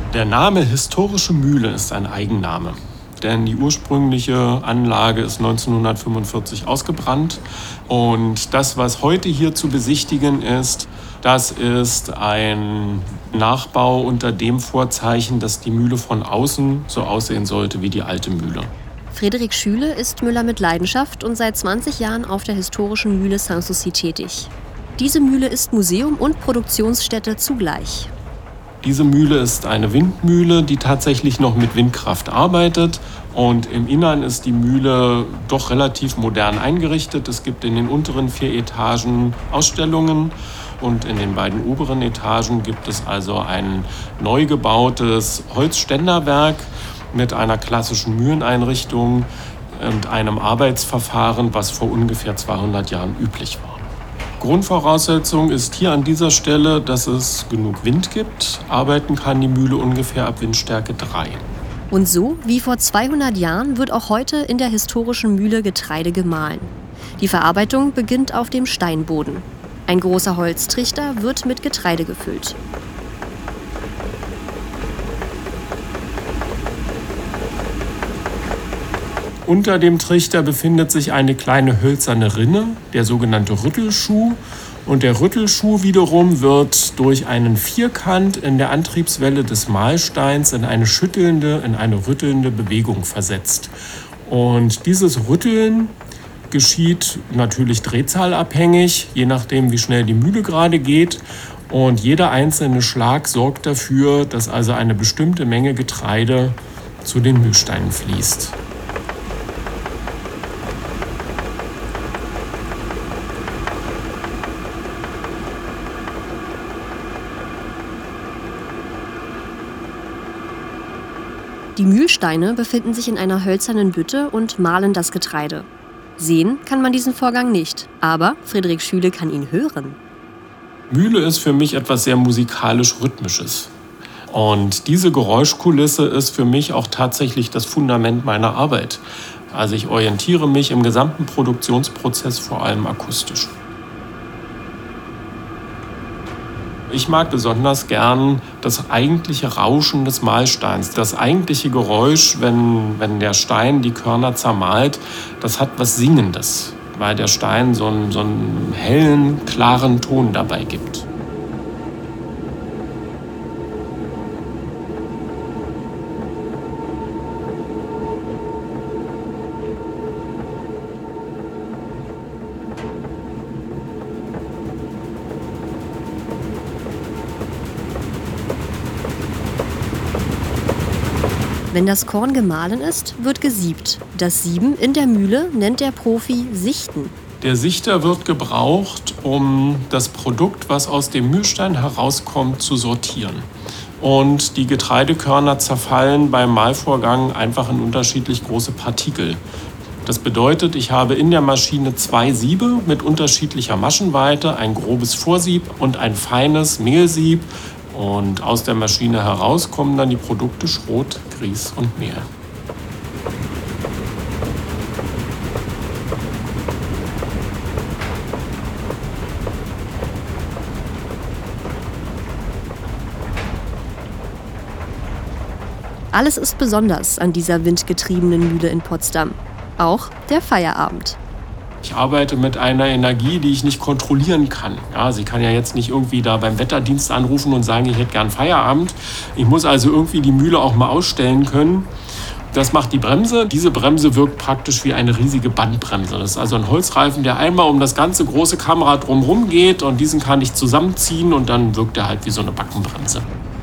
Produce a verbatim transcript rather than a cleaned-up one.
Der Name historische Mühle ist ein Eigenname, denn die ursprüngliche Anlage ist neunzehnhundertfünfundvierzig ausgebrannt und das, was heute hier zu besichtigen ist, das ist ein Nachbau unter dem Vorzeichen, dass die Mühle von außen so aussehen sollte wie die alte Mühle. Frederik Schüle ist Müller mit Leidenschaft und seit zwanzig Jahren auf der historischen Mühle Sanssouci tätig. Diese Mühle ist Museum und Produktionsstätte zugleich. Diese Mühle ist eine Windmühle, die tatsächlich noch mit Windkraft arbeitet. Und im Innern ist die Mühle doch relativ modern eingerichtet. Es gibt in den unteren vier Etagen Ausstellungen und in den beiden oberen Etagen gibt es also ein neu gebautes Holzständerwerk mit einer klassischen Mühleneinrichtung und einem Arbeitsverfahren, was vor ungefähr zweihundert Jahren üblich war. Grundvoraussetzung ist hier an dieser Stelle, dass es genug Wind gibt. Arbeiten kann die Mühle ungefähr ab Windstärke drei. Und so wie vor zweihundert Jahren wird auch heute in der historischen Mühle Getreide gemahlen. Die Verarbeitung beginnt auf dem Steinboden. Ein großer Holztrichter wird mit Getreide gefüllt. Unter dem Trichter befindet sich eine kleine hölzerne Rinne, der sogenannte Rüttelschuh. Und der Rüttelschuh wiederum wird durch einen Vierkant in der Antriebswelle des Mahlsteins in eine schüttelnde, in eine rüttelnde Bewegung versetzt. Und dieses Rütteln geschieht natürlich drehzahlabhängig, je nachdem, wie schnell die Mühle gerade geht. Und jeder einzelne Schlag sorgt dafür, dass also eine bestimmte Menge Getreide zu den Mühlsteinen fließt. Die Mühlsteine befinden sich in einer hölzernen Bütte und mahlen das Getreide. Sehen kann man diesen Vorgang nicht, aber Frederik Schüle kann ihn hören. Mühle ist für mich etwas sehr musikalisch-rhythmisches. Und diese Geräuschkulisse ist für mich auch tatsächlich das Fundament meiner Arbeit. Also ich orientiere mich im gesamten Produktionsprozess vor allem akustisch. Ich mag besonders gern das eigentliche Rauschen des Mahlsteins. Das eigentliche Geräusch, wenn, wenn der Stein die Körner zermahlt, das hat was Singendes, weil der Stein so einen, so einen hellen, klaren Ton dabei gibt. Wenn das Korn gemahlen ist, wird gesiebt. Das Sieben in der Mühle nennt der Profi Sichten. Der Sichter wird gebraucht, um das Produkt, was aus dem Mühlstein herauskommt, zu sortieren. Und die Getreidekörner zerfallen beim Mahlvorgang einfach in unterschiedlich große Partikel. Das bedeutet, ich habe in der Maschine zwei Siebe mit unterschiedlicher Maschenweite, ein grobes Vorsieb und ein feines Mehlsieb. Und aus der Maschine heraus kommen dann die Produkte Schrot, Grieß und Mehl. Alles ist besonders an dieser windgetriebenen Mühle in Potsdam. Auch der Feierabend. Ich arbeite mit einer Energie, die ich nicht kontrollieren kann. Ja, sie kann ja jetzt nicht irgendwie da beim Wetterdienst anrufen und sagen, ich hätte gern Feierabend. Ich muss also irgendwie die Mühle auch mal ausstellen können. Das macht die Bremse. Diese Bremse wirkt praktisch wie eine riesige Bandbremse. Das ist also ein Holzreifen, der einmal um das ganze große Kamera drumherum geht und diesen kann ich zusammenziehen und dann wirkt er halt wie so eine Backenbremse.